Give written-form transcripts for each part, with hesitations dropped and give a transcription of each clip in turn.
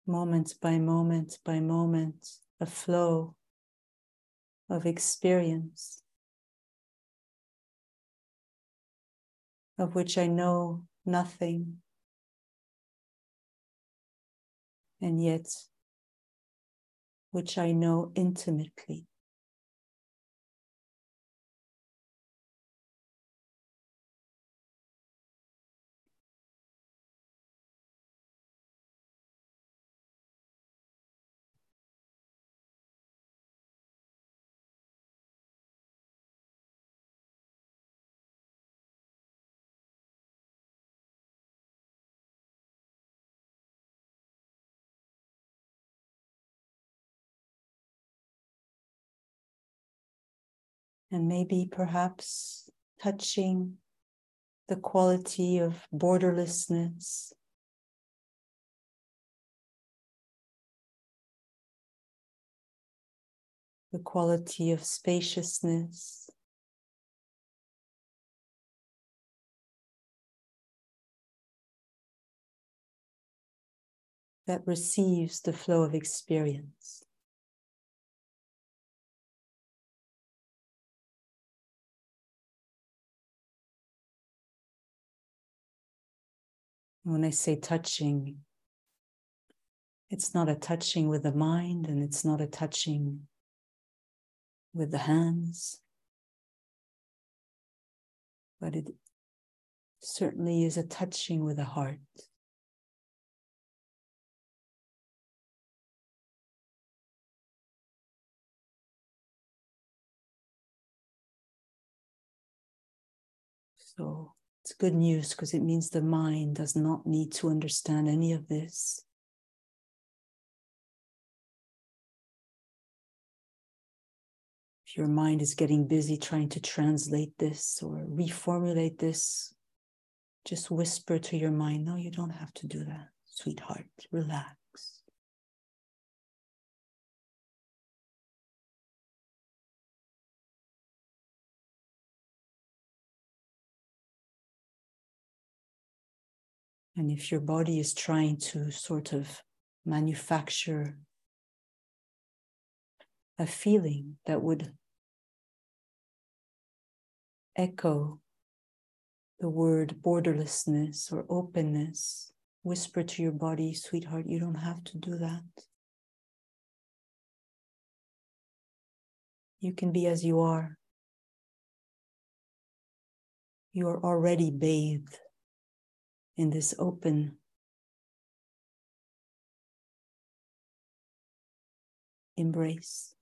moment by moment by moment, a flow of experience of which I know nothing, and yet which I know intimately. And maybe perhaps touching the quality of borderlessness, the quality of spaciousness, that receives the flow of experience. When I say touching, it's not a touching with the mind, and it's not a touching with the hands, but it certainly is a touching with the heart. So it's good news, because it means the mind does not need to understand any of this. If your mind is getting busy trying to translate this or reformulate this, just whisper to your mind, no, you don't have to do that, sweetheart, relax. And if your body is trying to sort of manufacture a feeling that would echo the word borderlessness or openness, whisper to your body, sweetheart, you don't have to do that. You can be as you are. You are already bathed in this open embrace.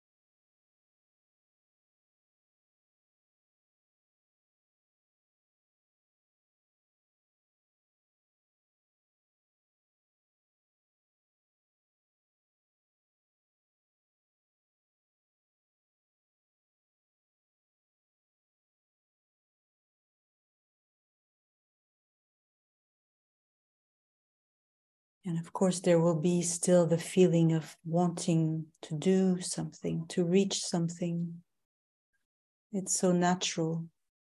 And of course, there will be still the feeling of wanting to do something, to reach something. It's so natural.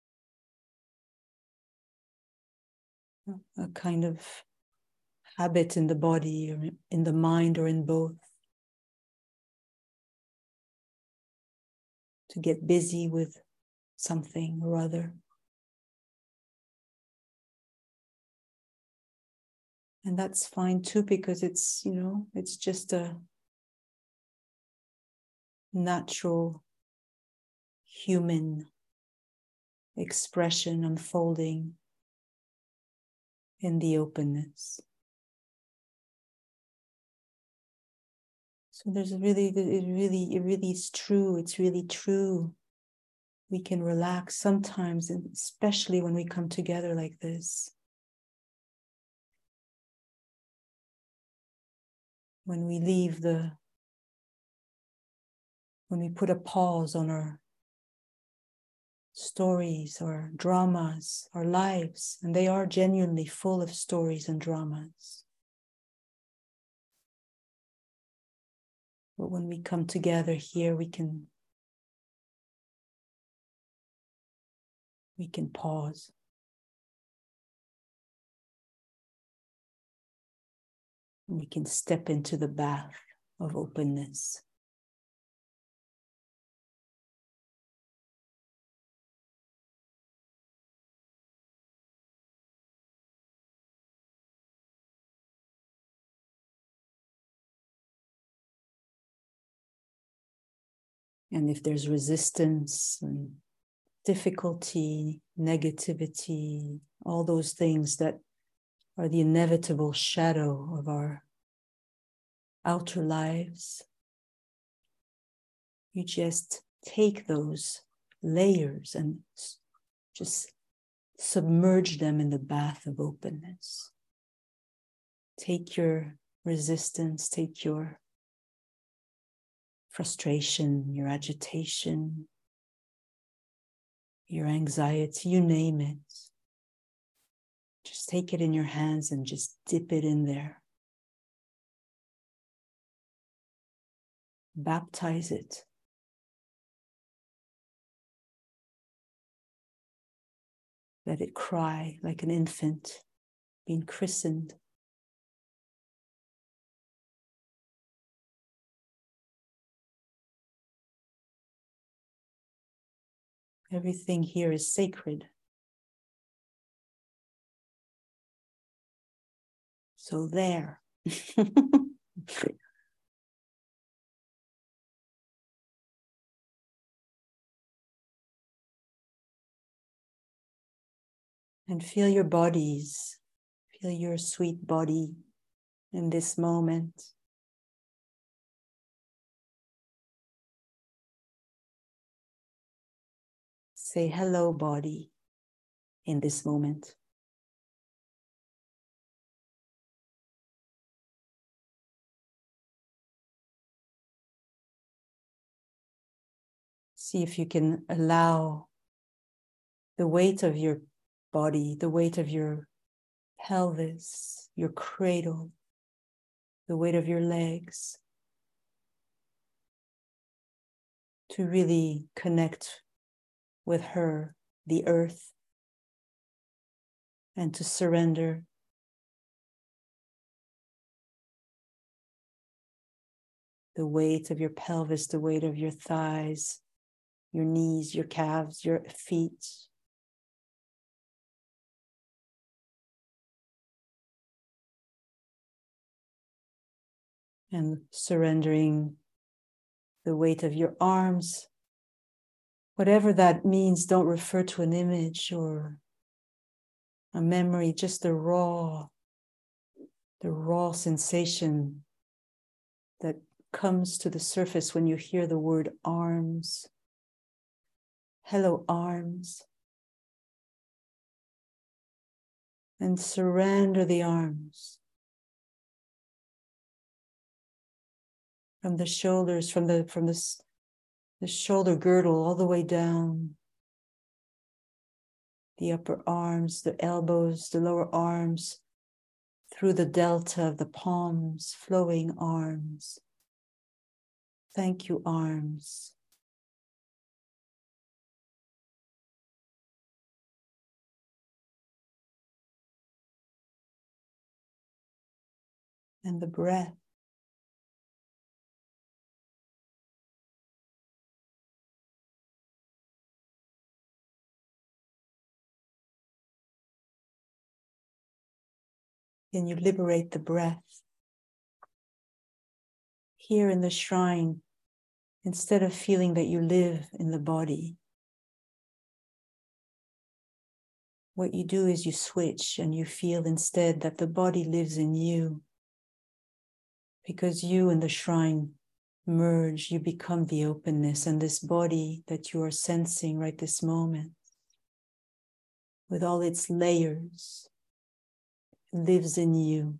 A kind of habit in the body or in the mind or in both. To get busy with something or other. And that's fine too, because it's, it's just a natural human expression unfolding in the openness. So it really is true. It's really true. We can relax sometimes, and especially when we come together like this. When we put a pause on our stories or dramas, our lives, and they are genuinely full of stories and dramas. But when we come together here, we can pause. We can step into the bath of openness. And if there's resistance and difficulty, negativity, all those things that are the inevitable shadow of our outer lives, you just take those layers and just submerge them in the bath of openness. Take your resistance, take your frustration, your agitation, your anxiety, you name it. Just take it in your hands and just dip it in there. Baptize it. Let it cry like an infant being christened. Everything here is sacred. So there. And feel your bodies. Feel your sweet body in this moment. Say hello, body, in this moment. See if you can allow the weight of your body, the weight of your pelvis, your cradle, the weight of your legs, to really connect with her, the earth, and to surrender. The weight of your pelvis, the weight of your thighs, your knees, your calves, your feet. And surrendering the weight of your arms. Whatever that means, don't refer to an image or a memory, just the raw sensation that comes to the surface when you hear the word arms. Hello, arms. And surrender the arms. From the shoulders, from the shoulder girdle all the way down. The upper arms, the elbows, the lower arms, through the delta of the palms, flowing arms. Thank you, arms. And the breath. Can you liberate the breath? Here in the shrine, instead of feeling that you live in the body, what you do is you switch and you feel instead that the body lives in you. Because you and the shrine merge, you become the openness, and this body that you are sensing right this moment, with all its layers, lives in you.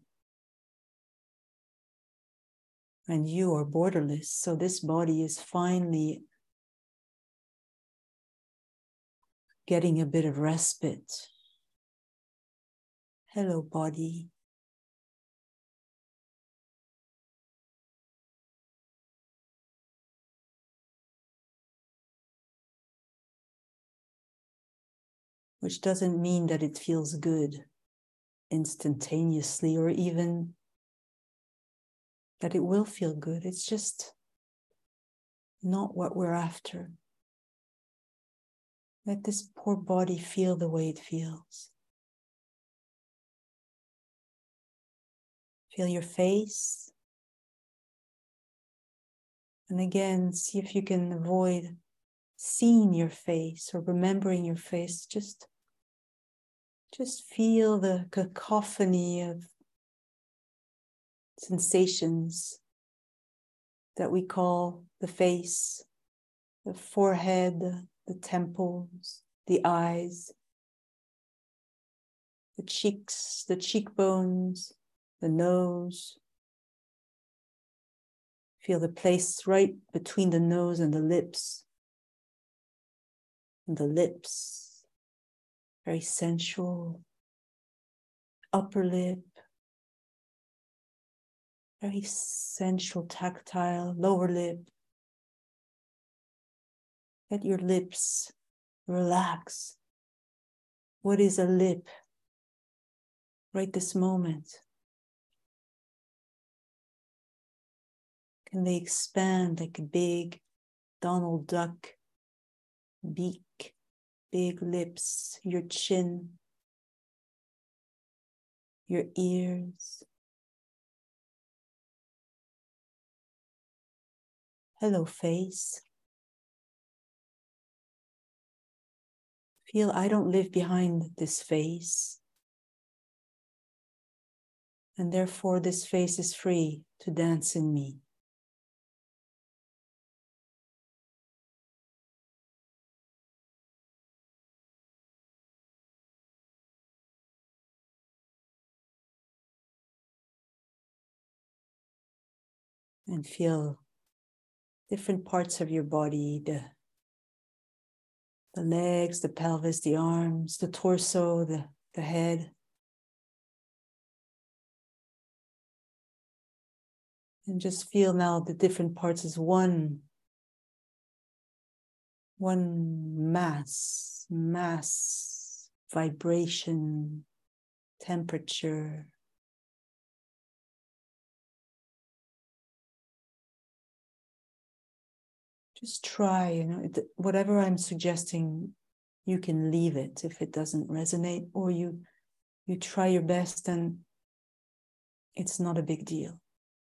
And you are borderless, so this body is finally getting a bit of respite. Hello, body. Which doesn't mean that it feels good instantaneously or even that it will feel good. It's just not what we're after. Let this poor body feel the way it feels. Feel your face. And again, see if you can avoid seeing your face or remembering your face. Just feel the cacophony of sensations that we call the face, the forehead, the temples, the eyes, the cheeks, the cheekbones, the nose. Feel the place right between the nose and the lips. And the lips, very sensual. Upper lip, very sensual, tactile. Lower lip. Let your lips relax. What is a lip right this moment? Can they expand like a big Donald Duck beak, big lips, your chin, your ears? Hello, face. Feel I don't live behind this face. And therefore this face is free to dance in me. And feel different parts of your body, the legs, the pelvis, the arms, the torso, the head. And just feel now the different parts as one mass, vibration, temperature. Just try, whatever I'm suggesting, you can leave it if it doesn't resonate, or you try your best and it's not a big deal.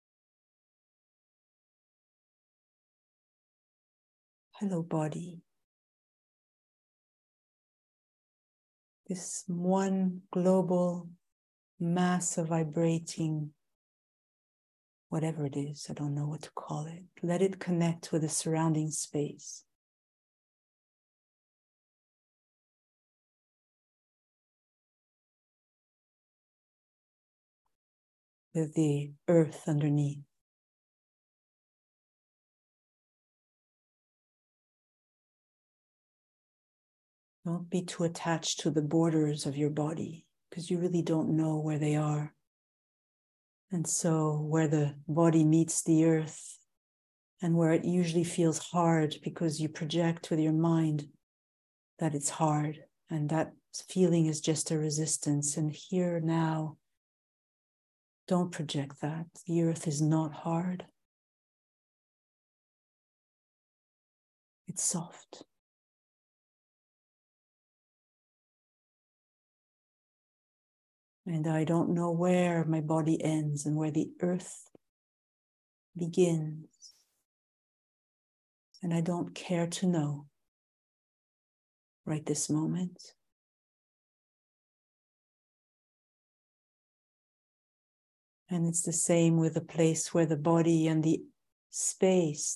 Hello, body. This one global mass of vibrating, whatever it is, I don't know what to call it. Let it connect with the surrounding space. With the earth underneath. Don't be too attached to the borders of your body because you really don't know where they are. And so where the body meets the earth and where it usually feels hard because you project with your mind that it's hard, and that feeling is just a resistance. And here now, don't project that. The earth is not hard. It's soft. And I don't know where my body ends and where the earth begins. And I don't care to know right this moment. And it's the same with the place where the body and the space,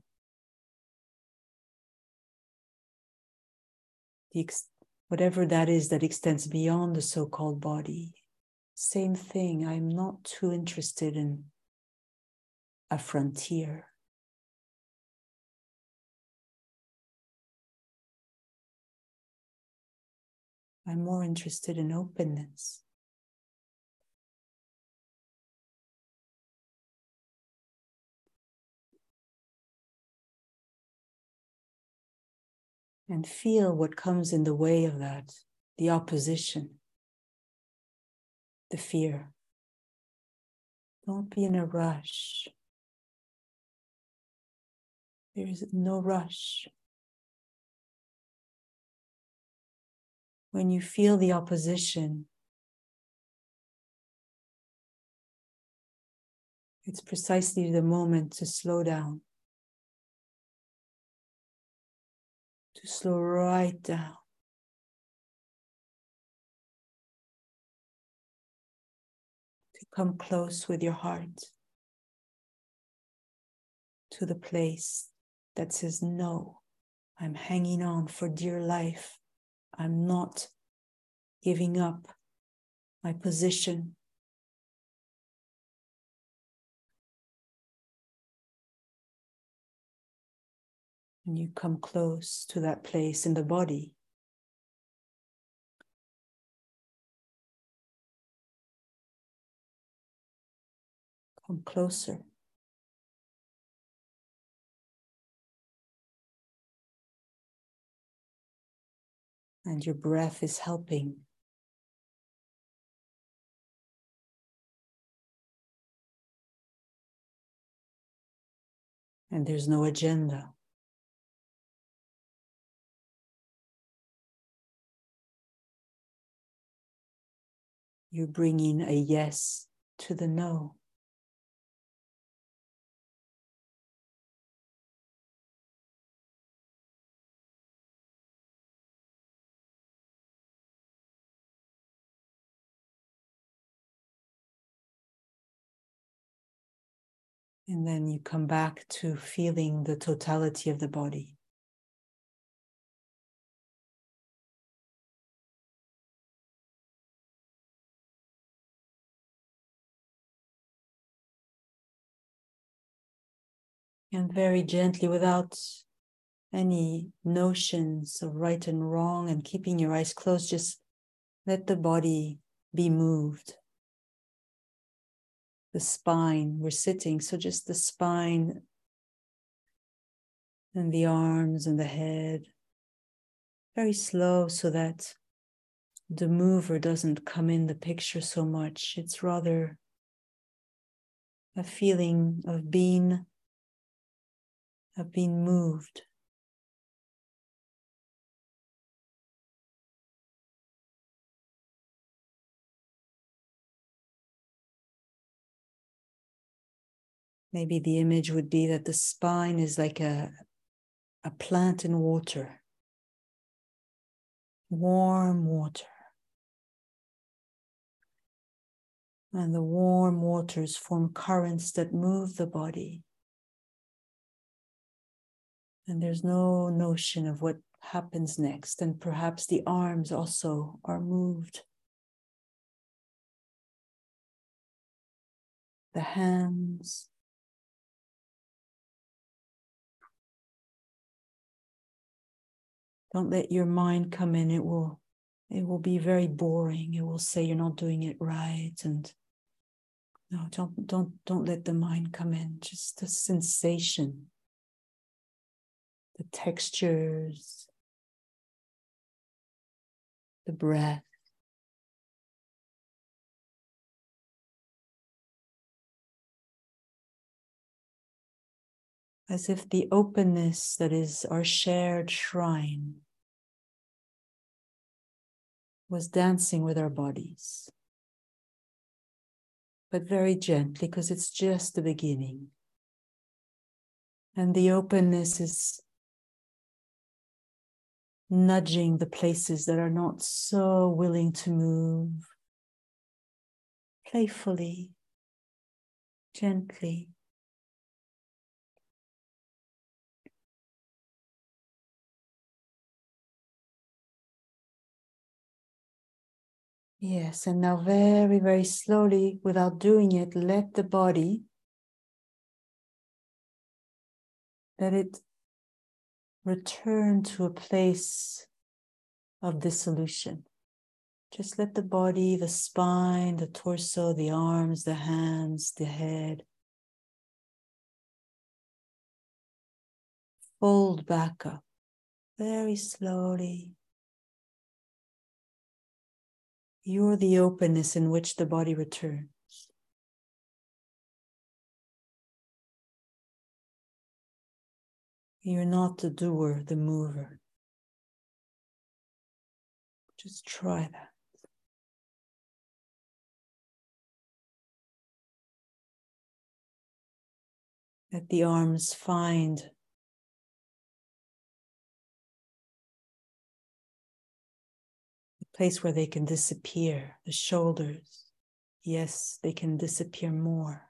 whatever that is that extends beyond the so-called body. Same thing. I'm not too interested in a frontier. I'm more interested in openness. And feel what comes in the way of that, the opposition, the fear. Don't be in a rush. There is no rush. When you feel the opposition, it's precisely the moment to slow down, to slow right down, to come close with your heart to the place that says, no, I'm hanging on for dear life. I'm not giving up my position. And you come close to that place in the body. Come closer. And your breath is helping. And there's no agenda. You're bringing a yes to the no. And then you come back to feeling the totality of the body. And very gently, without any notions of right and wrong, and keeping your eyes closed, just let the body be moved. The spine, we're sitting, so just the spine and the arms and the head. Very slow so that the mover doesn't come in the picture so much. It's rather a feeling of being moved. Maybe the image would be that the spine is like a plant in water, warm water. And the warm waters form currents that move the body. And there's no notion of what happens next. And perhaps the arms also are moved. The hands. Don't let your mind come in. It will be very boring. It will say you're not doing it right. And no, don't let the mind come in. Just the sensation, the textures, the breath. As if the openness that is our shared shrine was dancing with our bodies. But very gently, because it's just the beginning. And the openness is nudging the places that are not so willing to move. Playfully, gently. Yes, and now very, very slowly, without doing it, let the body, let it return to a place of dissolution. Just let the body, the spine, the torso, the arms, the hands, the head, fold back up very slowly. You're the openness in which the body returns. You're not the doer, the mover. Just try that. Let the arms find the place where they can disappear. The shoulders. Yes, they can disappear more.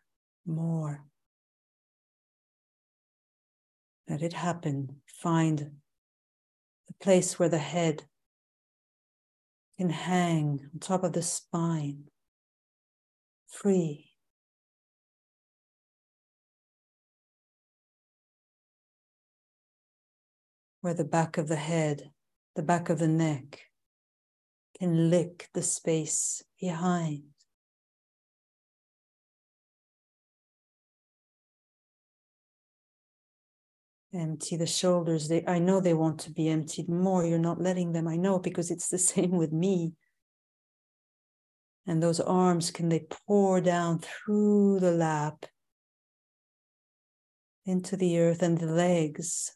Let it happen. Find the place where the head can hang on top of the spine. Free. Where the back of the head, the back of the neck can lick the space behind. Empty the shoulders. I know they want to be emptied more. You're not letting them. I know, because it's the same with me. And those arms, can they pour down through the lap into the earth, and the legs,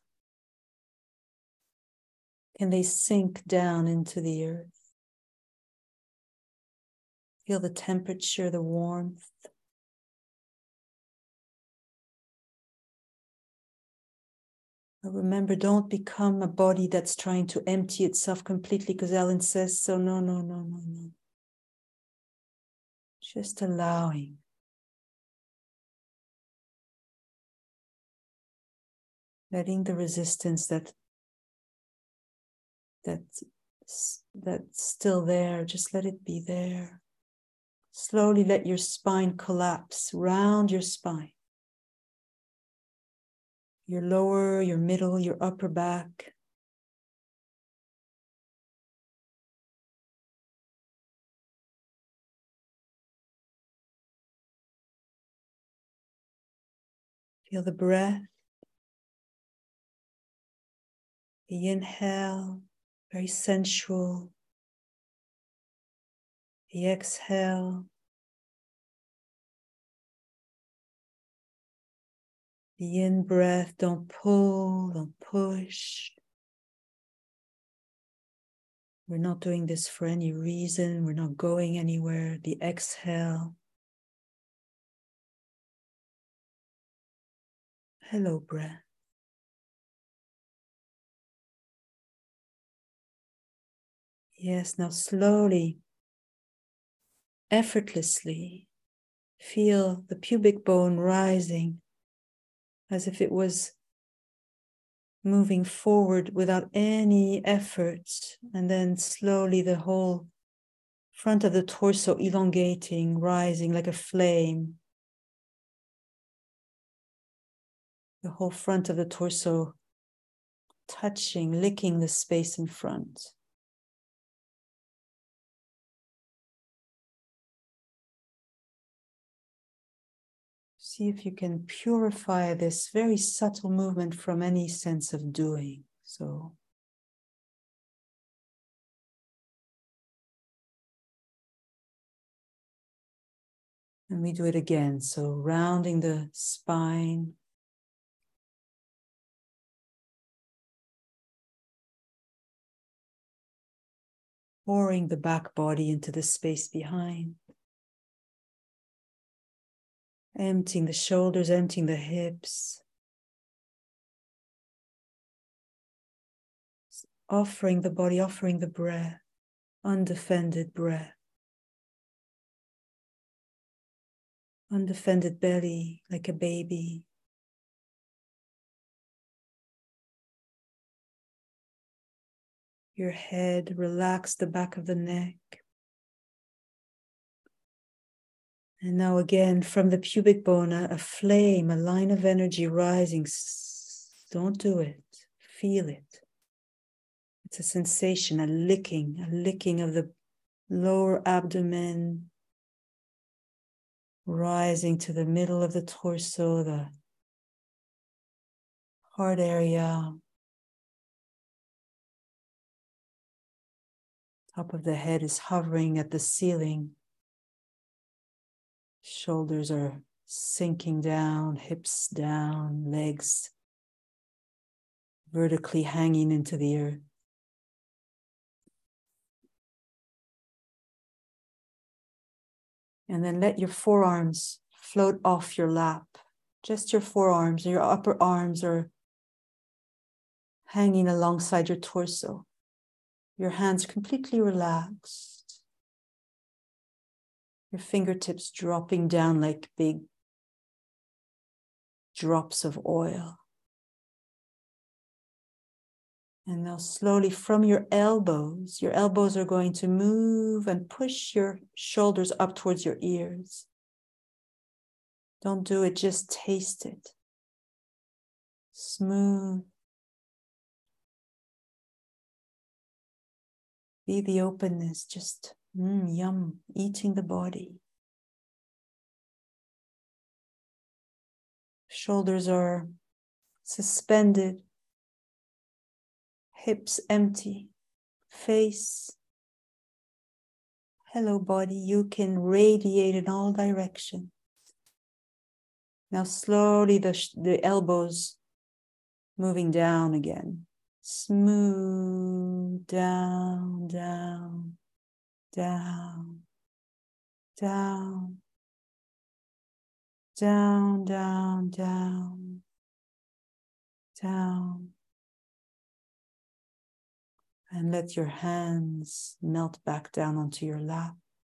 can they sink down into the earth? Feel the temperature, the warmth. But remember, don't become a body that's trying to empty itself completely, because Ellen says so. No. Just allowing. Letting the resistance that's still there, just let it be there. Slowly let your spine collapse, round your spine. Your lower, your middle, your upper back. Feel the breath. The inhale, very sensual. The exhale. The in-breath, don't pull, don't push. We're not doing this for any reason. We're not going anywhere. The exhale. Hello, breath. Yes, now slowly, effortlessly, feel the pubic bone rising as if it was moving forward without any effort, and then slowly the whole front of the torso elongating, rising like a flame. The whole front of the torso touching, licking the space in front. See if you can purify this very subtle movement from any sense of doing. And we do it again. So rounding the spine. Pouring the back body into the space behind. Emptying the shoulders, emptying the hips. Offering the body, offering the breath. Undefended breath. Undefended belly, like a baby. Your head, relax the back of the neck. And now again, from the pubic bone, a flame, a line of energy rising. Don't do it. Feel it. It's a sensation, a licking of the lower abdomen, rising to the middle of the torso, the heart area. Top of the head is hovering at the ceiling. Shoulders are sinking down, hips down, legs vertically hanging into the earth. And then let your forearms float off your lap. Just your forearms, and your upper arms are hanging alongside your torso. Your hands completely relaxed. Your fingertips dropping down like big drops of oil. And now slowly from your elbows are going to move and push your shoulders up towards your ears. Don't do it, just taste it. Smooth. Be the openness, just yum, eating the body. Shoulders are suspended, hips empty, face. Hello, body, you can radiate in all directions. Now slowly the elbows moving down again. Smooth, down, down, down, down, down, down, down, down. And let your hands melt back down onto your lap.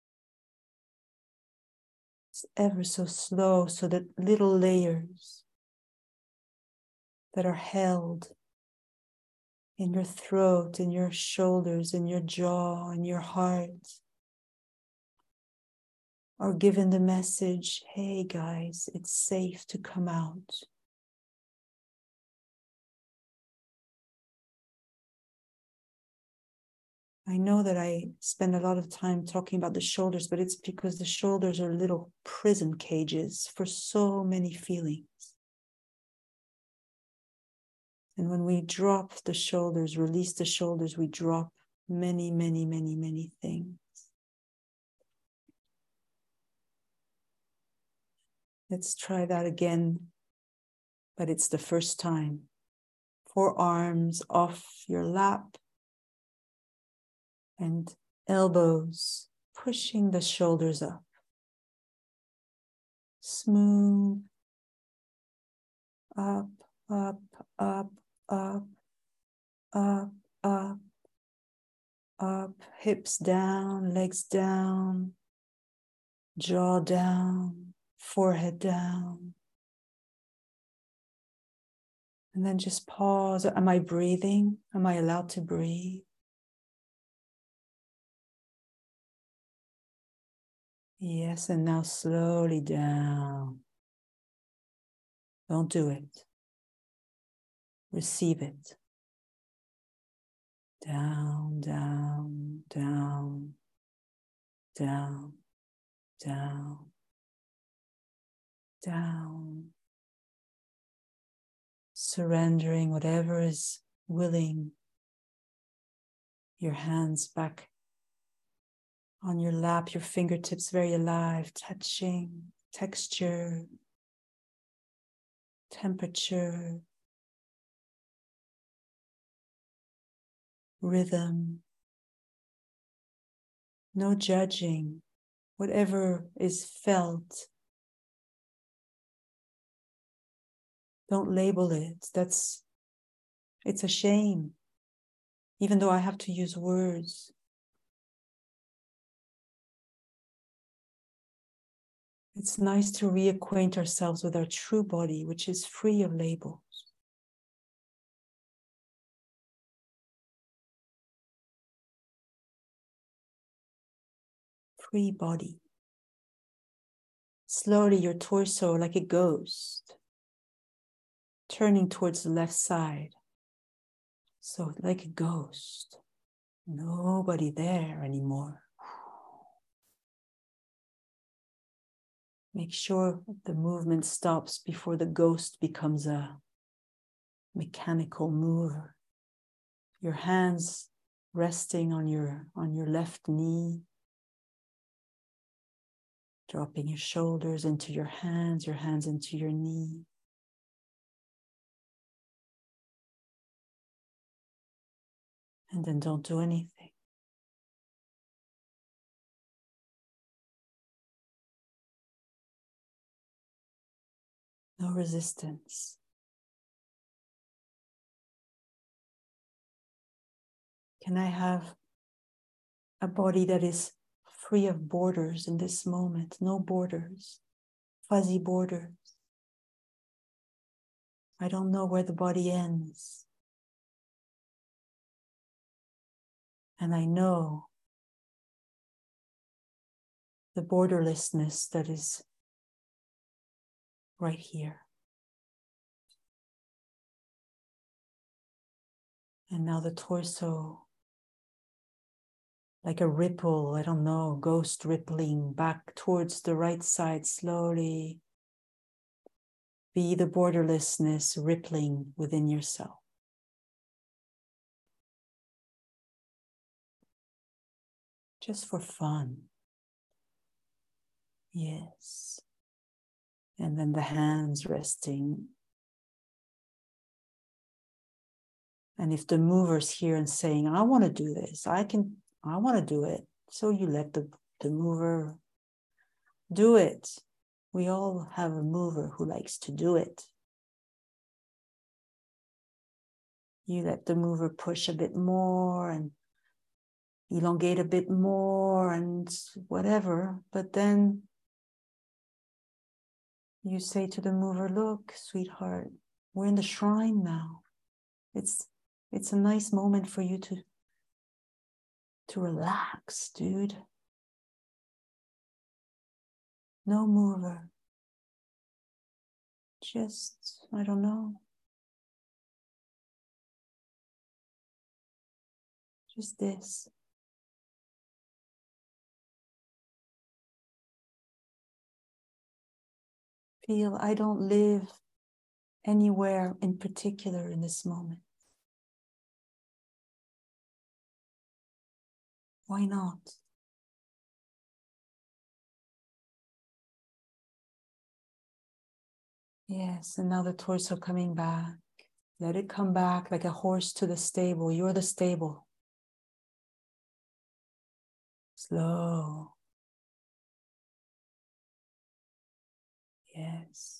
It's ever so slow, so that little layers that are held in your throat, in your shoulders, in your jaw, in your heart are given the message, hey guys, it's safe to come out. I know that I spend a lot of time talking about the shoulders, but it's because the shoulders are little prison cages for so many feelings. And when we drop the shoulders, release the shoulders, we drop many, many, many, many things. Let's try that again, but it's the first time. Forearms off your lap and elbows pushing the shoulders up. Smooth, up, up, up, up, up, up, up, hips down, legs down, jaw down, forehead down. And then just pause. Am I breathing? Am I allowed to breathe? Yes, and now slowly down. Don't do it. Receive it. Down, down, down, down, down, down. Surrendering whatever is willing. Your hands back on your lap, your fingertips very alive, touching, texture, temperature, rhythm. No judging. Whatever is felt, don't label it. It's a shame, even though I have to use words. It's nice to reacquaint ourselves with our true body, which is free of labels. Free body. Slowly your torso like a ghost, turning towards the left side. So like a ghost, nobody there anymore. Make sure the movement stops before the ghost becomes a mechanical mover. Your hands resting on your left knee, dropping your shoulders into your hands into your knee. And then don't do anything. No resistance. Can I have a body that is free of borders in this moment? No borders, fuzzy borders. I don't know where the body ends. And I know the borderlessness that is right here. And now the torso, like a ripple, I don't know, ghost rippling back towards the right side slowly. Be the borderlessness rippling within yourself. Just for fun. Yes. And then the hands resting. And if the mover's here and saying, I want to do this, I want to do it. So you let the mover do it. We all have a mover who likes to do it. You let the mover push a bit more and elongate a bit more and whatever. But then you say to the mover, look, sweetheart, we're in the shrine now. It's a nice moment for you to relax, dude. No mover. Just, I don't know. Just this. Feel I don't live anywhere in particular in this moment. Why not? Yes, and now the torso coming back. Let it come back like a horse to the stable. You're the stable. Slow. Yes.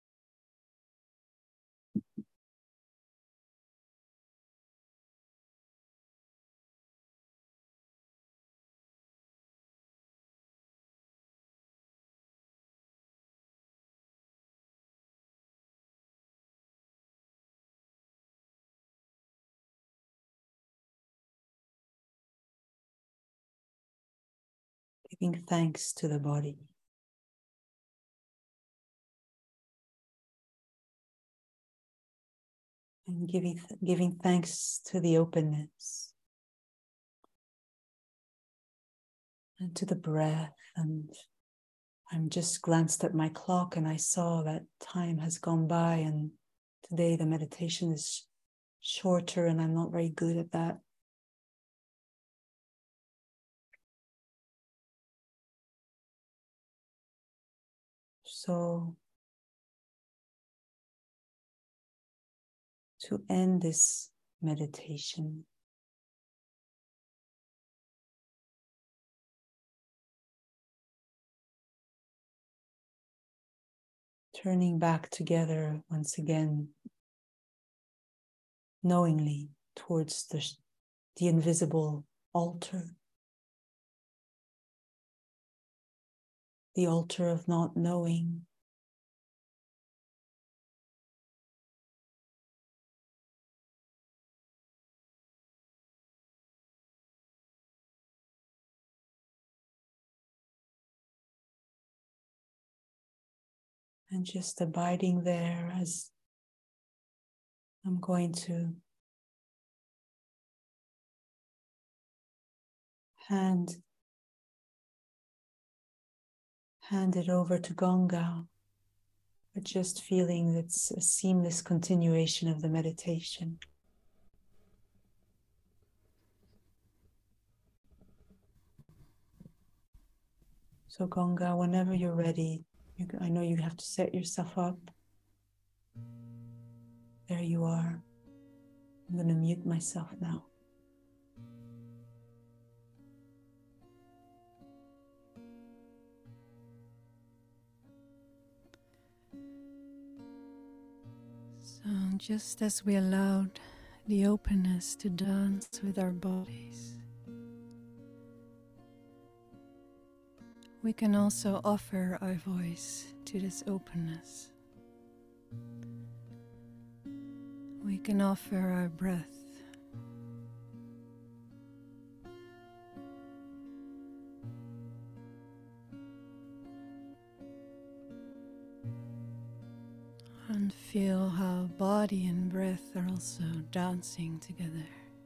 Giving thanks to the body. And giving thanks to the openness. And to the breath. And I'm just glanced at my clock and I saw that time has gone by, and today the meditation is shorter and I'm not very good at that. So to end this meditation, turning back together once again, knowingly towards the invisible altar, the altar of not knowing. And just abiding there as I'm going to hand it over to Ganga, but just feeling it's a seamless continuation of the meditation. So Ganga, whenever you're ready, I know you have to set yourself up. There you are. I'm going to mute myself now. So just as we allowed the openness to dance with our bodies, we can also offer our voice to this openness. We can offer our breath. And feel how body and breath are also dancing together.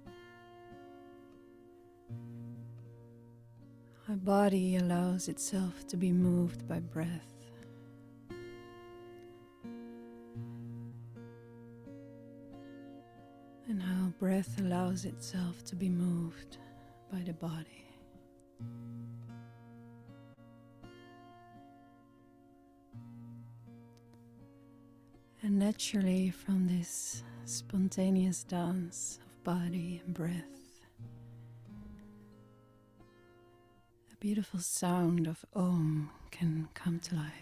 Our body allows itself to be moved by breath. And how breath allows itself to be moved by the body. And naturally, from this spontaneous dance of body and breath, a beautiful sound of Om can come to life.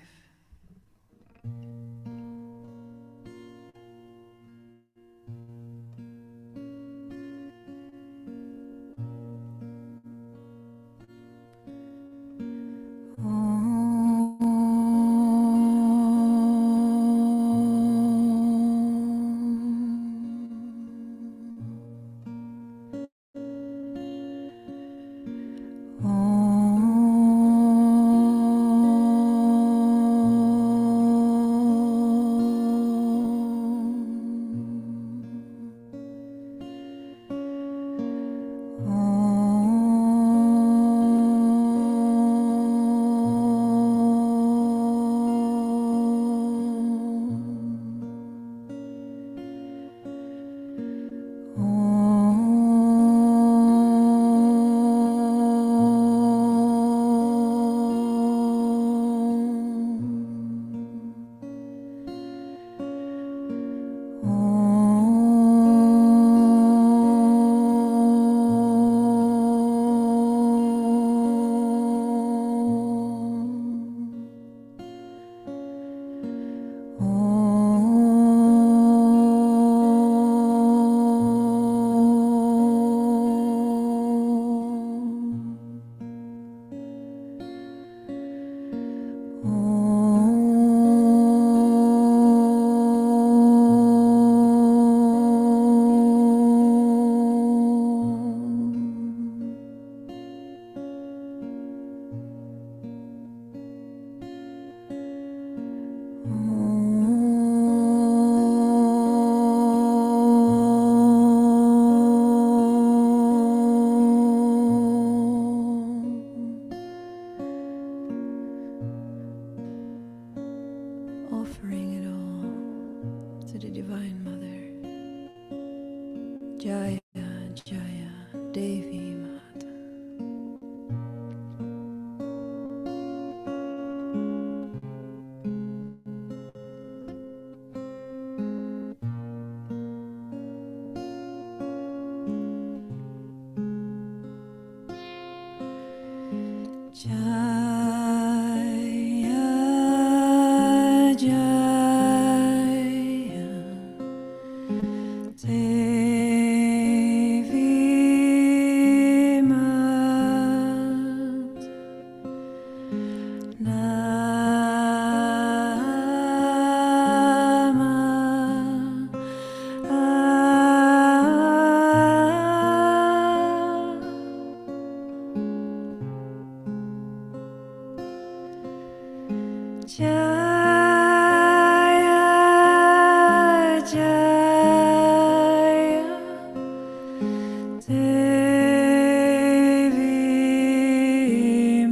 Offering it all to the Divine Mother. Jaya, Jaya, Devi Mata. Jaya, Jaya, Devi Mata. Jaya, Jaya, Devi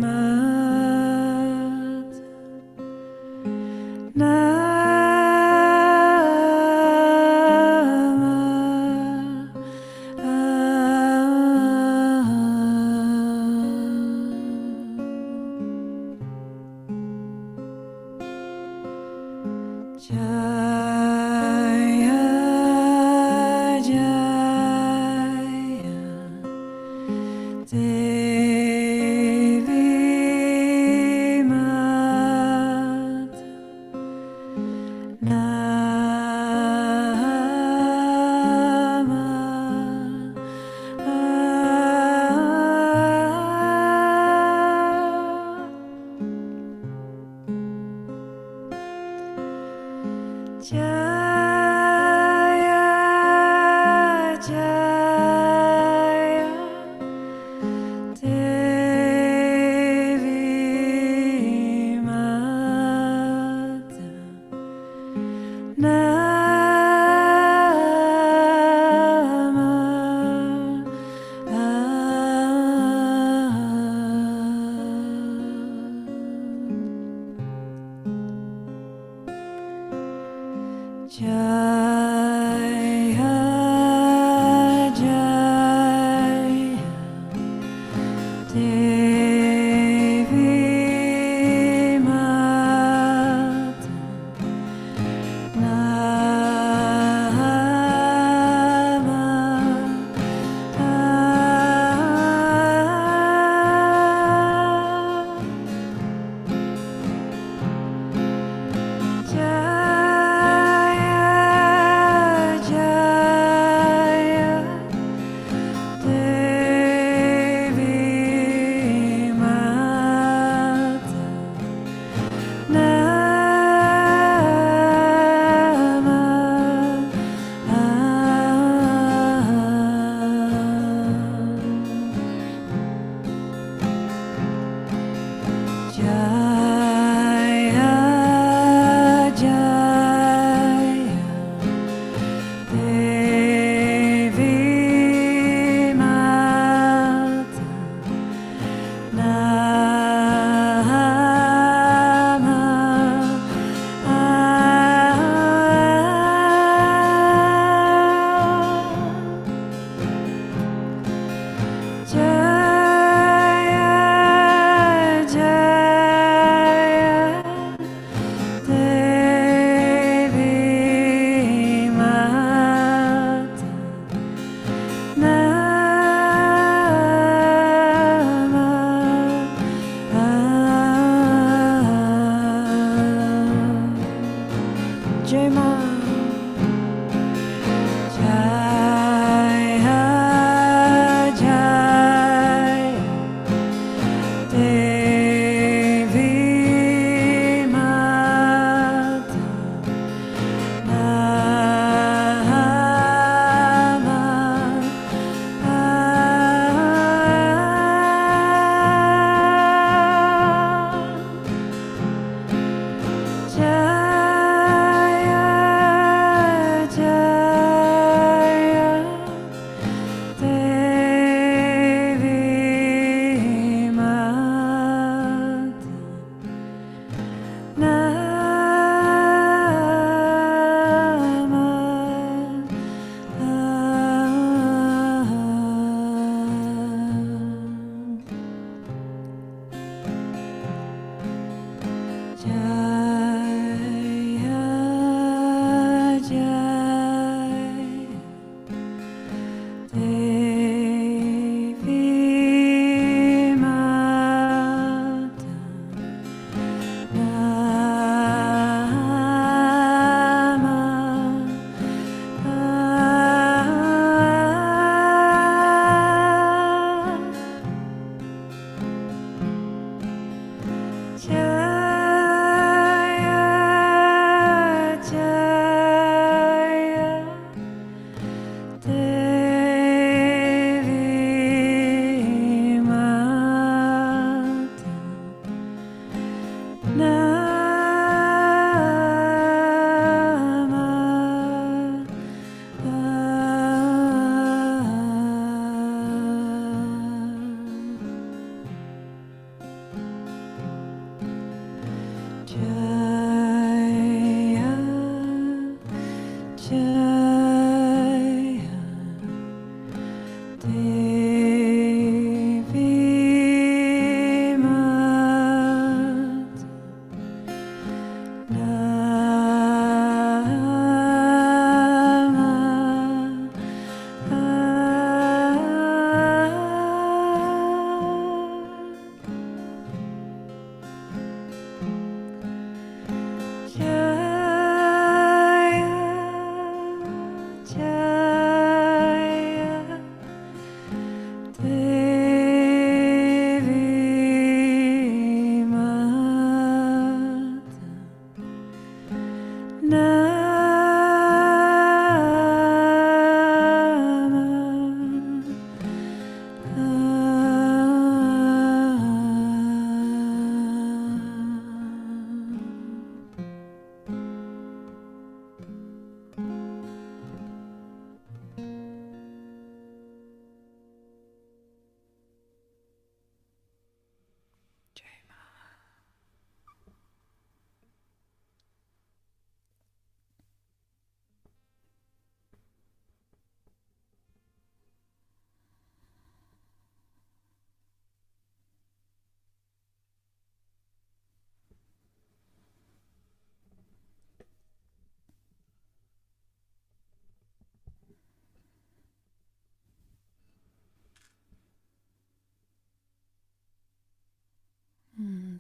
Mata. Jaya, Jaya, Devi Mata. な Jaya, Jaya, Devi Mata, Jaya, Jaya, Devi Mata, Jaya,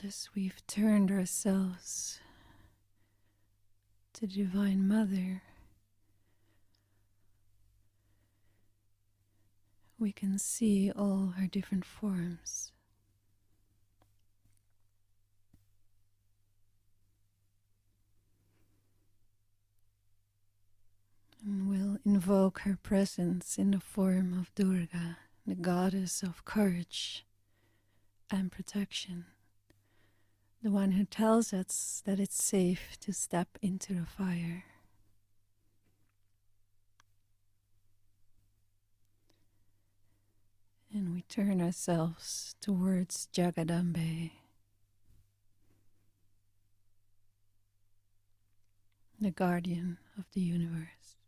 And as we've turned ourselves to Divine Mother, we can see all her different forms. And we'll invoke her presence in the form of Durga, the goddess of courage and protection, the one who tells us that it's safe to step into the fire. And we turn ourselves towards Jagadambe, the guardian of the universe.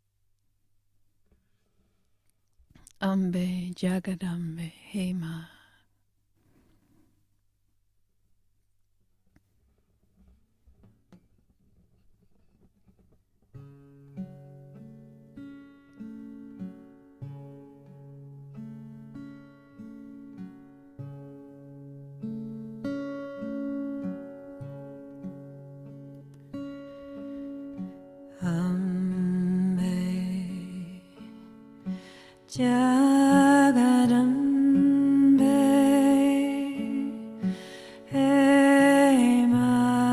Ambe Jagadambe Hema. Jagadambe Hema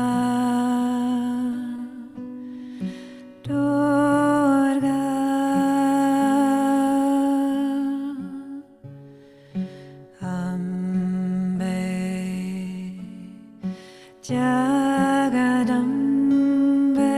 Durga Ambe Jagadambe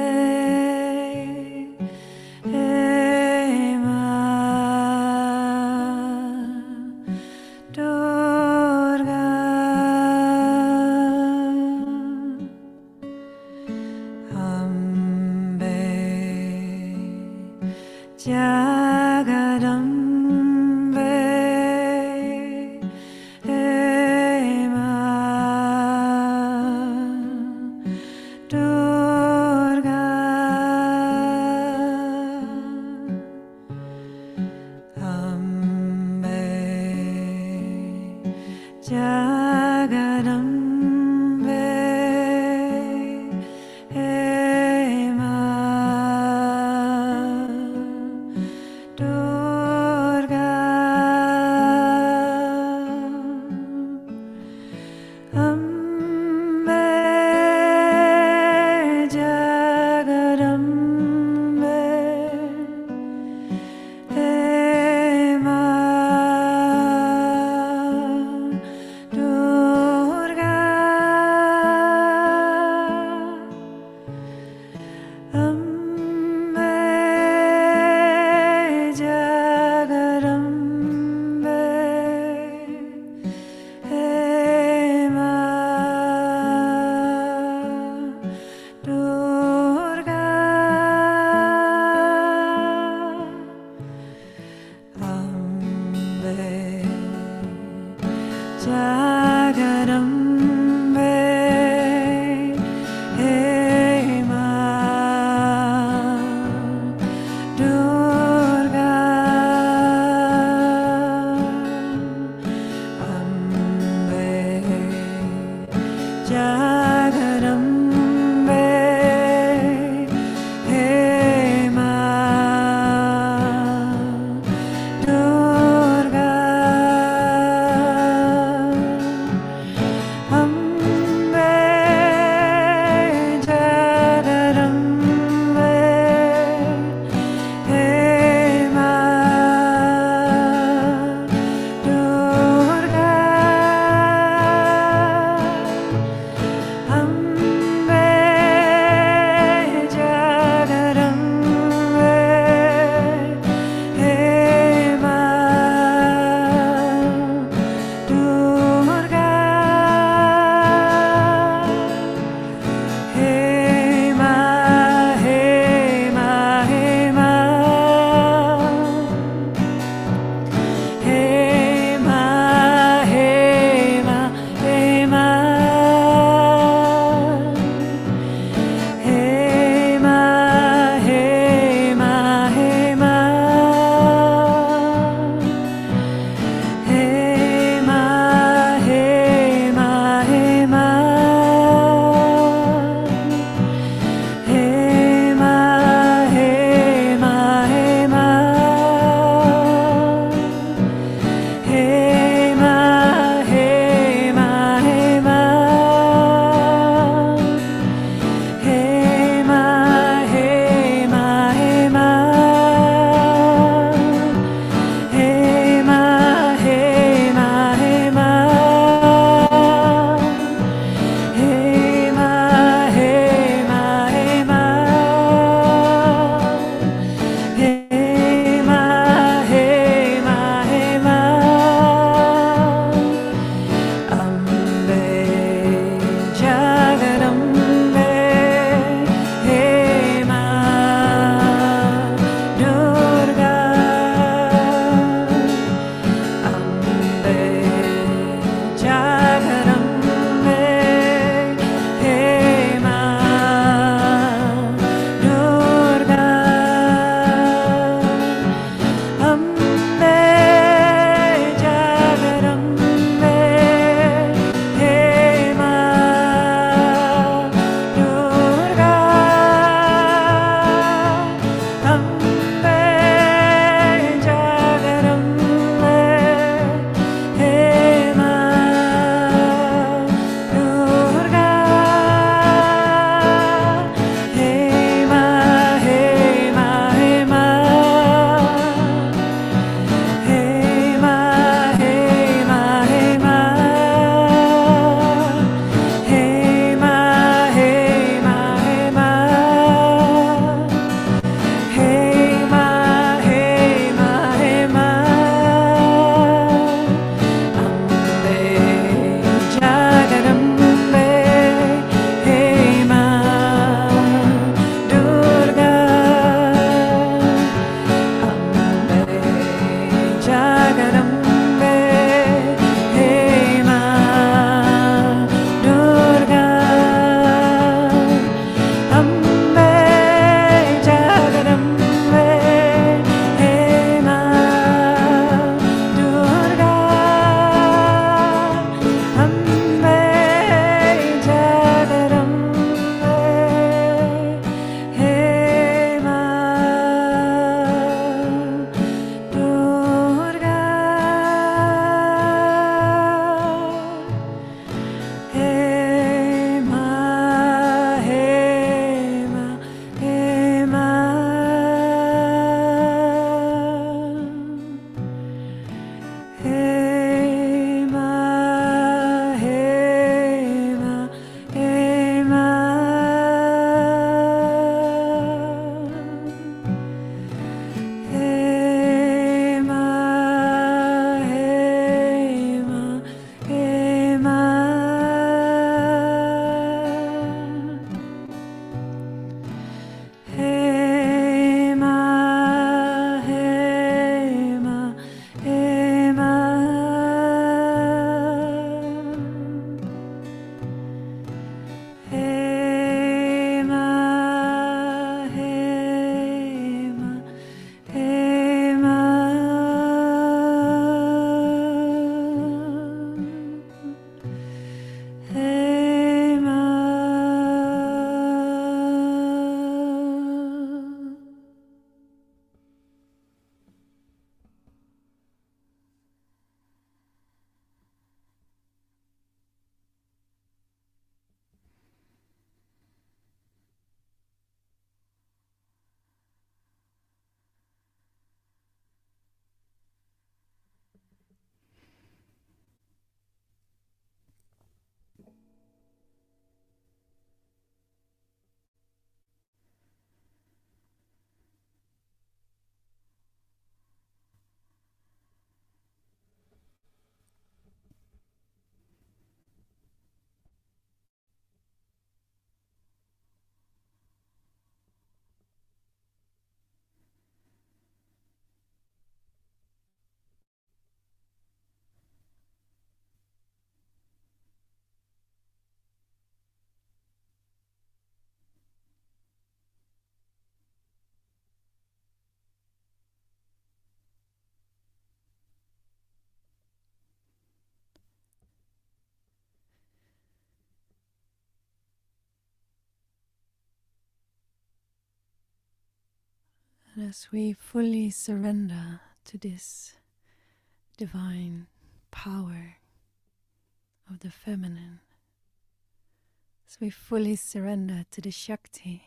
And as we fully surrender to this divine power of the feminine, as we fully surrender to the Shakti,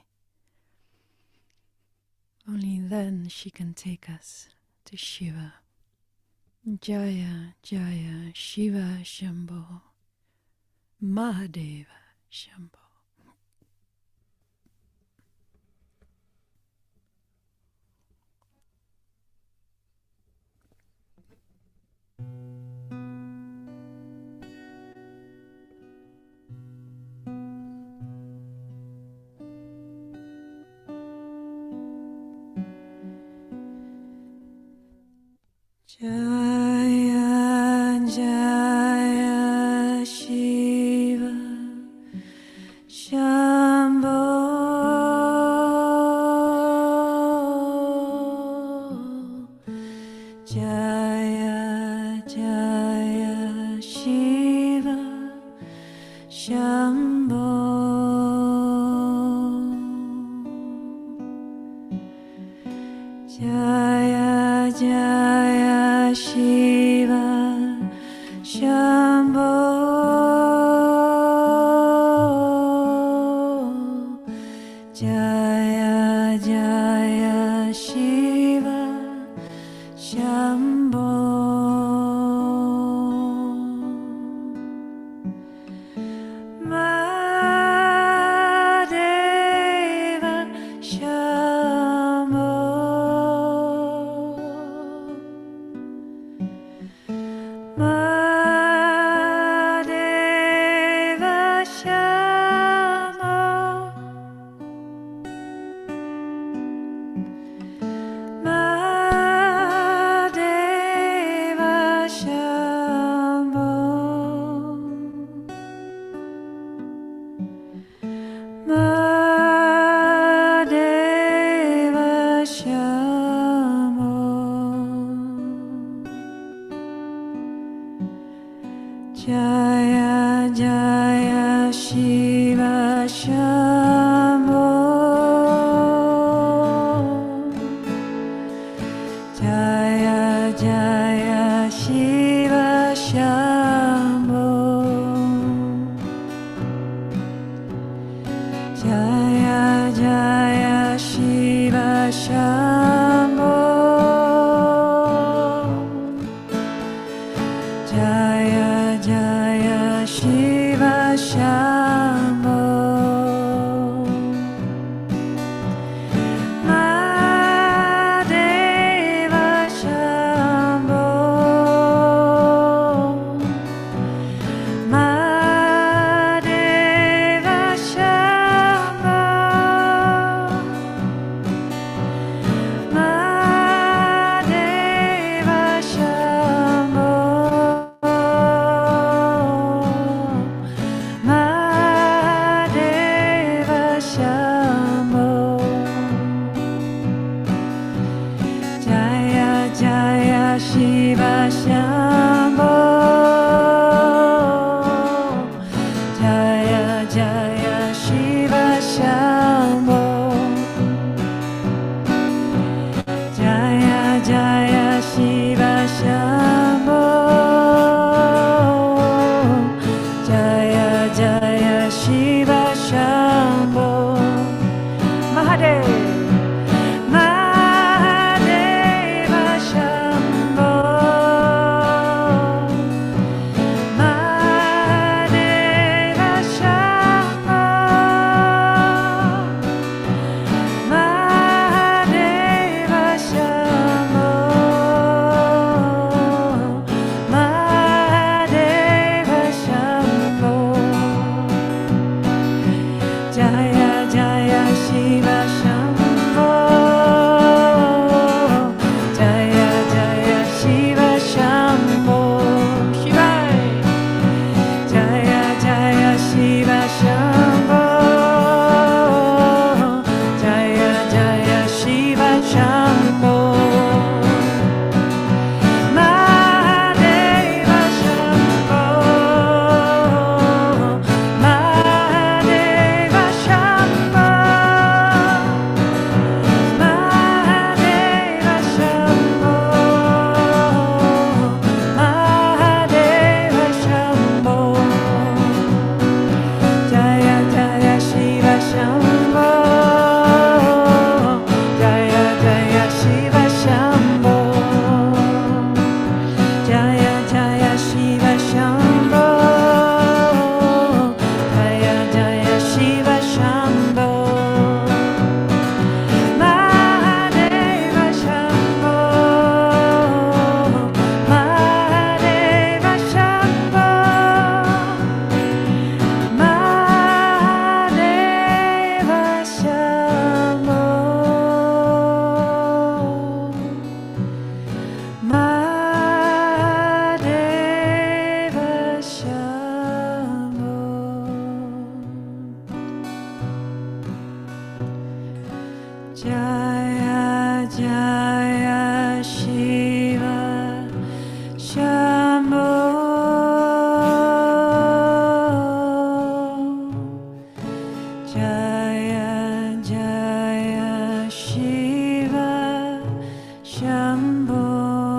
only then she can take us to Shiva. Jaya Jaya Shiva Shambho, Mahadeva Shambho. Jaya Jaya Shiva Shambho, Jaya Jaya Shiva Shambho, Jaya Jaya Shiva Shambho, Jaya Jaya Shiva Shambho, Mahadeva Shambho, Mahadeva Shambho, Mahadeva Shambho, Mahadeva Shambho, Jaya Jaya Shiva Shambho, Jaya Jaya Shiva Shambho, Jaya Jaya Shiva Shambho, Jaya Jaya Shiva Shambho, Mahadeva Shambho, Mahadeva Shambho, Mahadeva Shambho, Mahadeva Shambho, Jaya Jaya Shiva Shambho, Jaya Jaya Shiva Shambho, Jaya Jaya Shiva Shambho, Jaya Jaya Shiva Shambho, Mahadeva Mahadeva Shambho, Mahadeva Shambho, Mahadeva Shambho, Mahadeva Shambho, Jaya Jaya Shiva Shambho, Jaya Jaya Shiva Shambho, Shiva, Jaya Jaya Shiva Shambho, Jaya Jaya Shiva Shambho, Mahadeva Shambho, Mahadeva Shambho, Jaya Jaya Shiva Shambho. Jaya Jaya Shiva Shambho.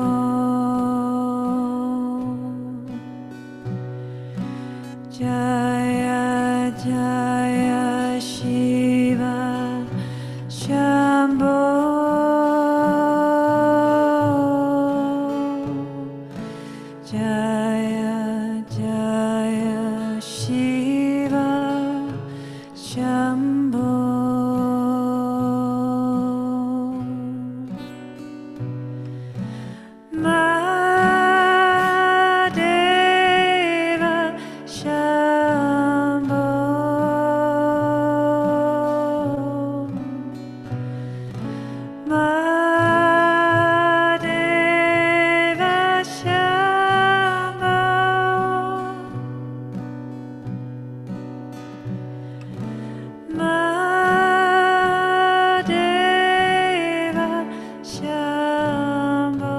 Jaya Jaya Shiva Shambho. Jaya Jaya Shiva Shambho. Mahadeva Shambho. Mahadeva Shambho. Mahadeva Shambho.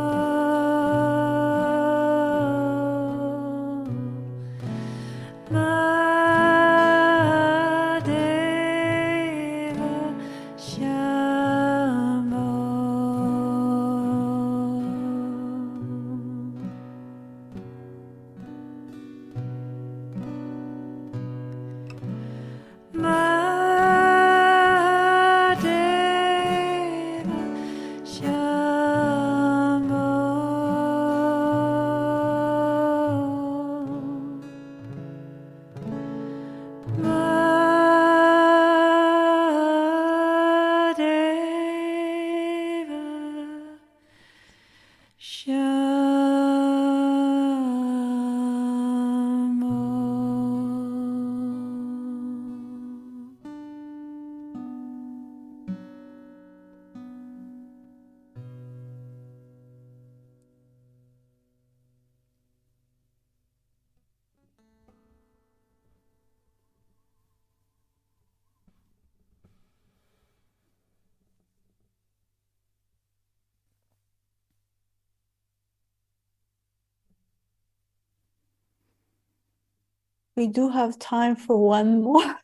Mahadeva Shambho. Mahadeva Shambho. Mahadeva Shambho. We do have time for one more.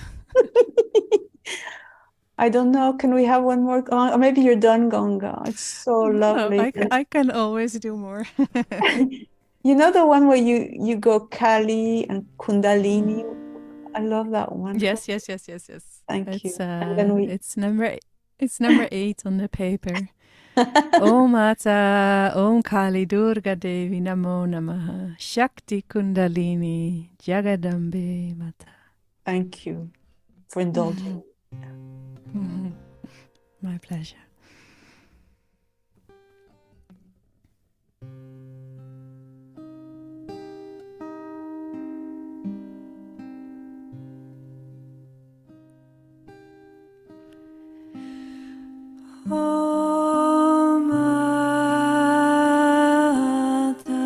I don't know. Can we have one more? Or maybe you're done, Ganga. It's so lovely. I can always do more. You know the one where you go Kali and Kundalini? I love that one. Yes. Thank It's you. And then we it's number 8 on the paper. Om Mata, Om Kali Durga Devi Namo Namaha, Shakti Kundalini, Jagadambe Mata. thank you for indulging. My pleasure. Om Mata,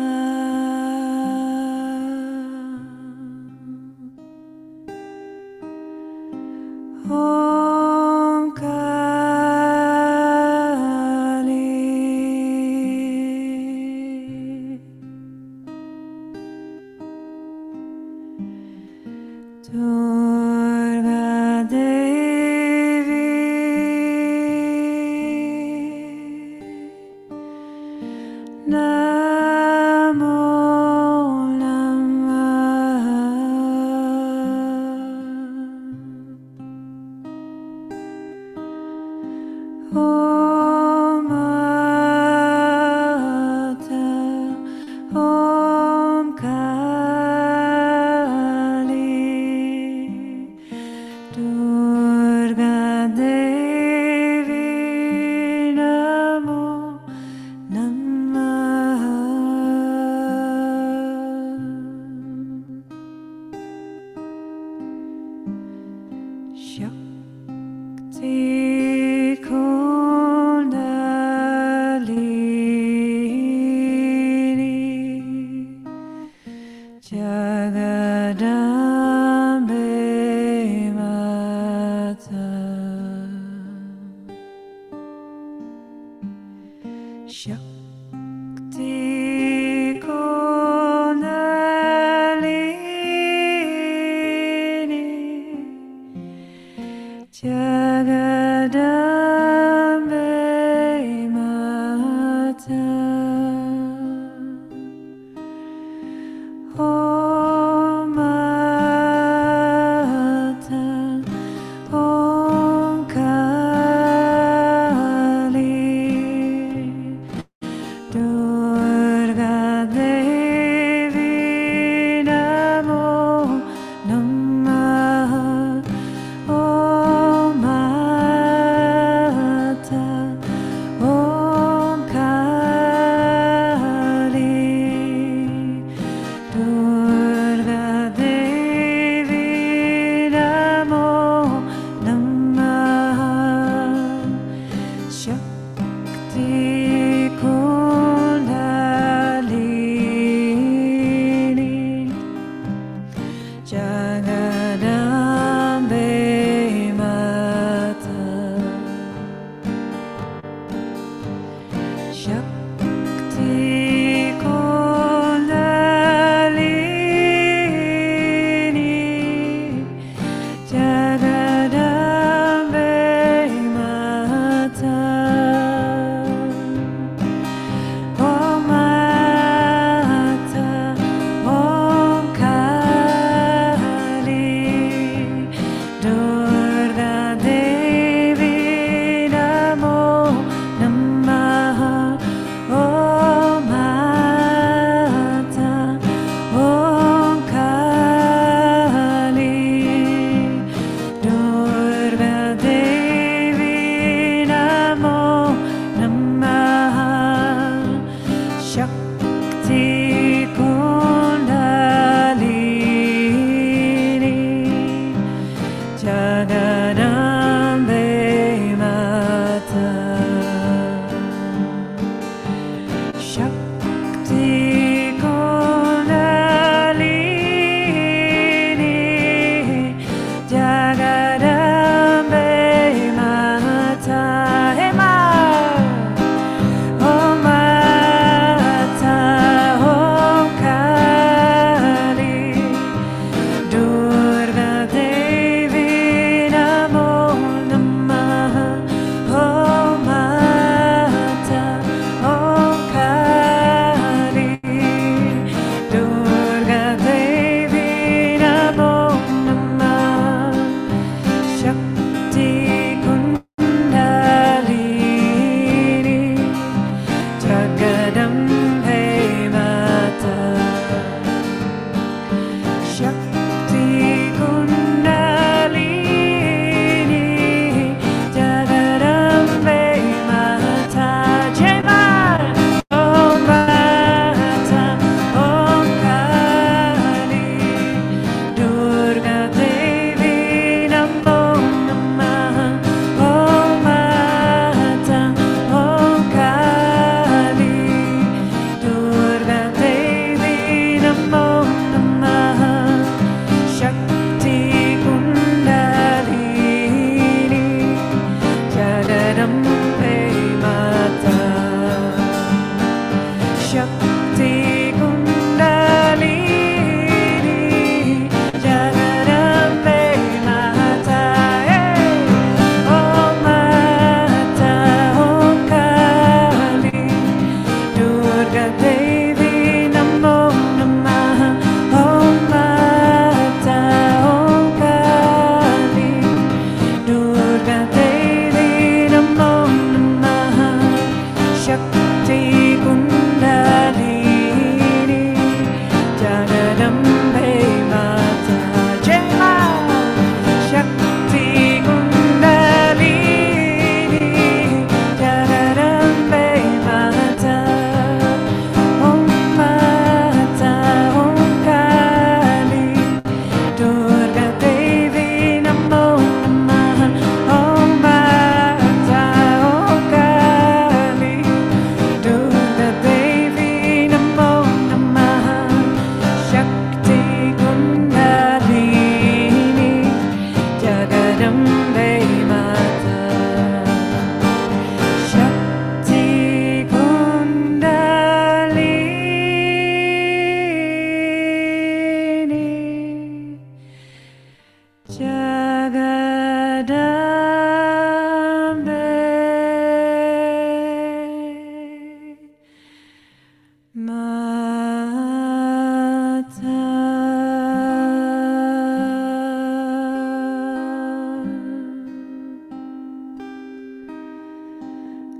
Om Kali, Durga Devi, Namo Namah. Om Mata, Om Kali, Durga Devi, Namo Namah. Shakti Kundalini, Jagadambe Mata. Shakti Kunalini Jagadambe Mata Om Mata Om Kali Durga Devi Namo Namah Om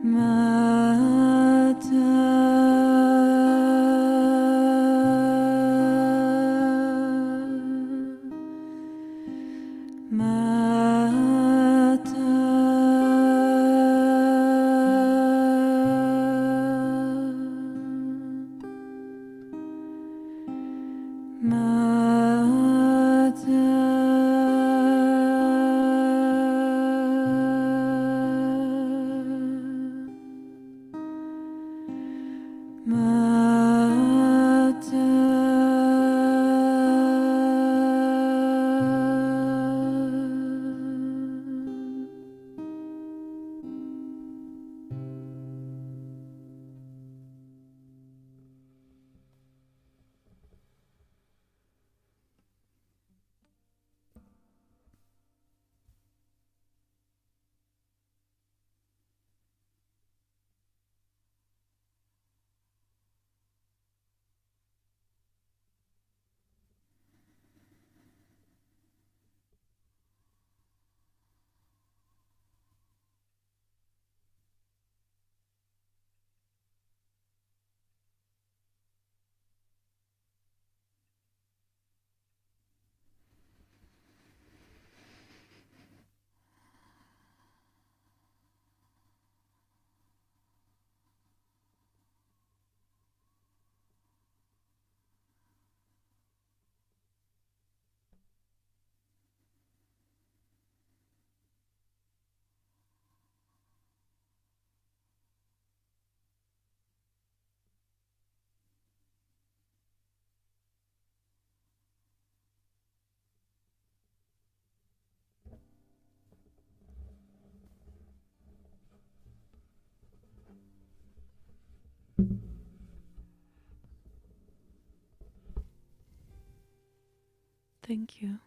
Thank you.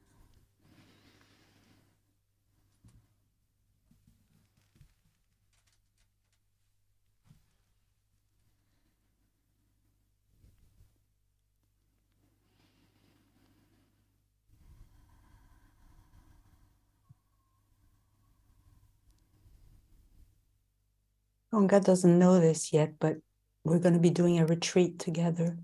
Ganga doesn't know this yet, but we're going to be doing a retreat together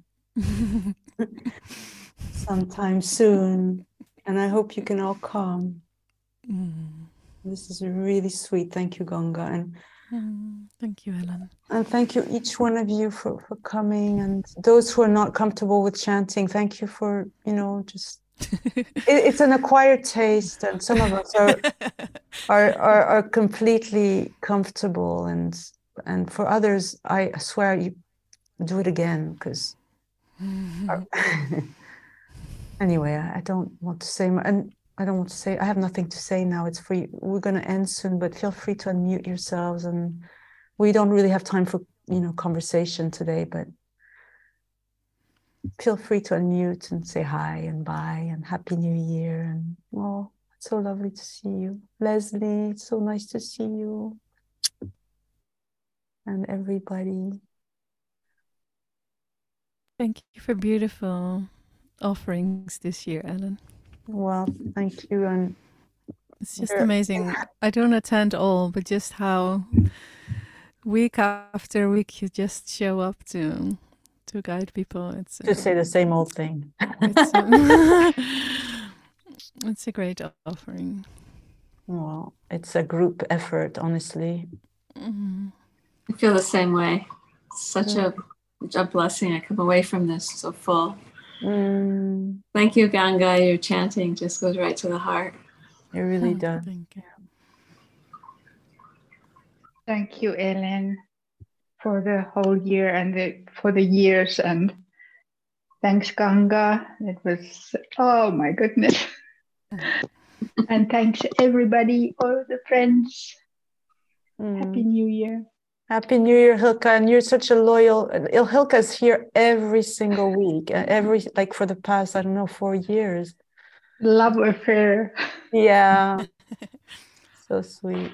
sometime soon. And I hope you can all come. This is really sweet. Thank you, Ganga. And thank you, Ellen. And thank you, each one of you, for coming. And those who are not comfortable with chanting, thank you for, just it's an acquired taste, and some of us are completely comfortable, and for others, I swear, you do it again, because anyway, I don't want to say, and I don't want to say, I have nothing to say now. It's free. We're going to end soon, but feel free to unmute yourselves. And we don't really have time for, conversation today, but feel free to unmute and say hi and bye and Happy New Year. And it's so lovely to see you. Leslie, it's so nice to see you. And everybody. Thank you for beautiful offerings this year, Ellen. Well, thank you. And it's just amazing. I don't attend all, but just how week after week you just show up to guide people. It's to say the same old thing. It's a great offering. Well, it's a group effort, honestly. I feel the same way. Such a blessing. I come away from this so full. Thank you, Ganga. Your chanting just goes right to the heart. It really does. Thank you. Thank you, Ellen, for the whole year and for the years. And thanks, Ganga. It was, oh my goodness. And thanks, everybody, all the friends. Happy New Year. Happy New Year, Hilka. And you're such a loyal, Hilka's here every single week, for the past, 4 years. Love affair. Yeah. So sweet.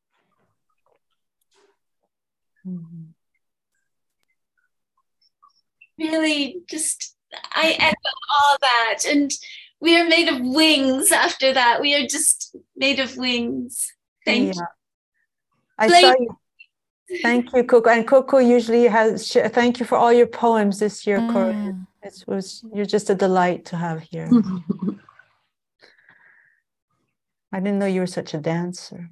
Really, I echo all that. And we are made of wings after that. We are just made of wings. Thank you. I saw you. Thank you, Coco. And Coco usually has. Thank you for all your poems this year, Corinne. You're just a delight to have here. I didn't know you were such a dancer.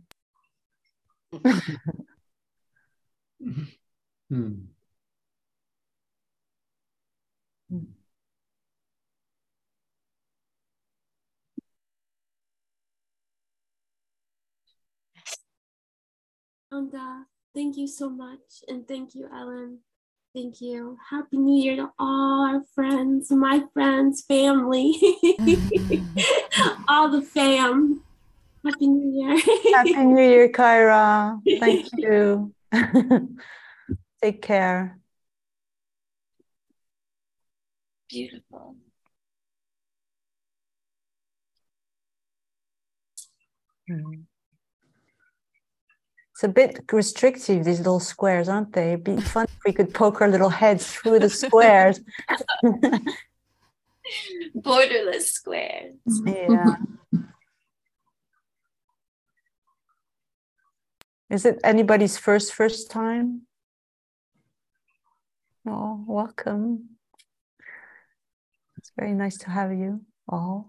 Thank you so much. And thank you, Ellen. Thank you. Happy New Year to all our friends, my friends, family, all the fam. Happy New Year. Happy New Year, Kyra. Thank you. Take care. Beautiful. It's a bit restrictive, these little squares, aren't they? It'd be fun if we could poke our little heads through the squares. Borderless squares. Yeah. Is it anybody's first time? Oh, welcome. It's very nice to have you all.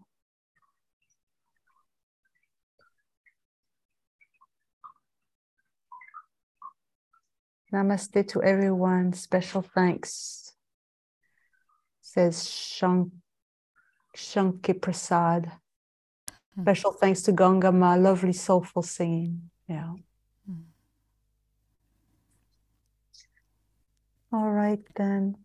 Namaste to everyone. Special thanks, says Shanki Prasad. Special thanks to Ganga Ma. Lovely, soulful singing. Yeah. All right, then.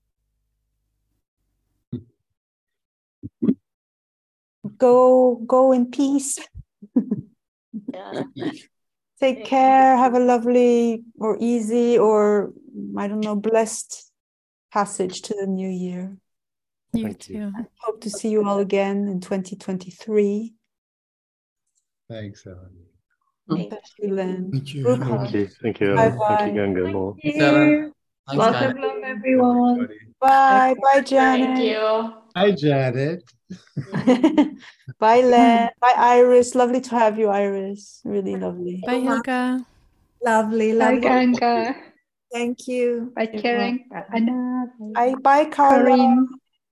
Go in peace. Yeah. Take care. Have a lovely or easy or, I don't know, blessed passage to the new year. You too. I hope to see you all again in 2023. Thanks, Ellen. Thank you, Len. Thank you. Group Ellen. hug. Thank you, Ellen. Bye-bye. Thank you, Ganga. More. Thanks, Ellen. Lots guys. of love, everyone. Bye. Bye, Janet. Thank you. Hi, Janet. Bye, Len. Bye, Iris. Lovely to have you, Iris. Really lovely. Bye, Hilka. Lovely, Bye, lovely. Ganga. Thank you. Bye, Karen. Bye, Anna. Bye, Carla. Corinne.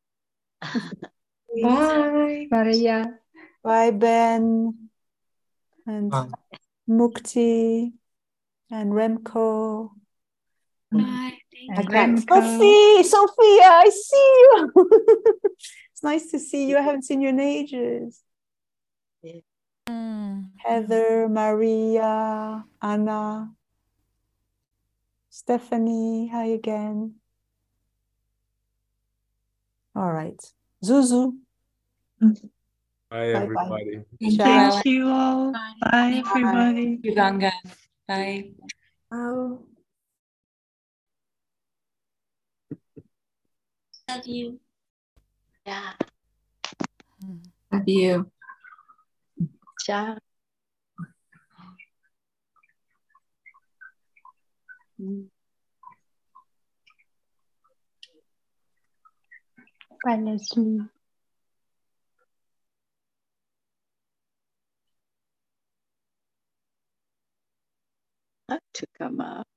Bye. Maria. Bye, Ben. And Bye. Mukti. And Remco. Bye. And Sophia, I see you. It's nice to see you. I haven't seen you in ages. Heather, Maria, Anna, Stephanie, hi again. All right. Zuzu. Bye, everybody. Thank you all. Bye, everybody. Thank you, Ganga. Bye. Oh. Love you. Yeah. Love you. Ciao. Bye, Leslie. To come up.